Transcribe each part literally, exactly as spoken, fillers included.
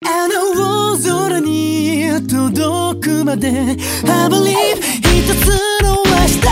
あの大空に届くまで I believe 一つの明日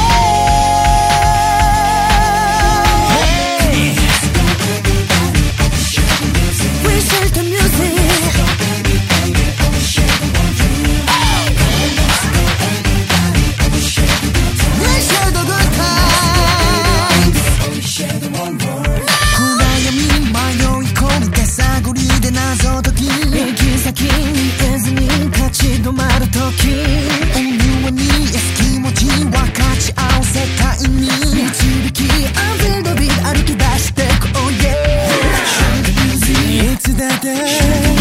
止まるとき思わに気持ち分かち合わせたいに導き I'm filled with 歩き出してこう、yeah いつだって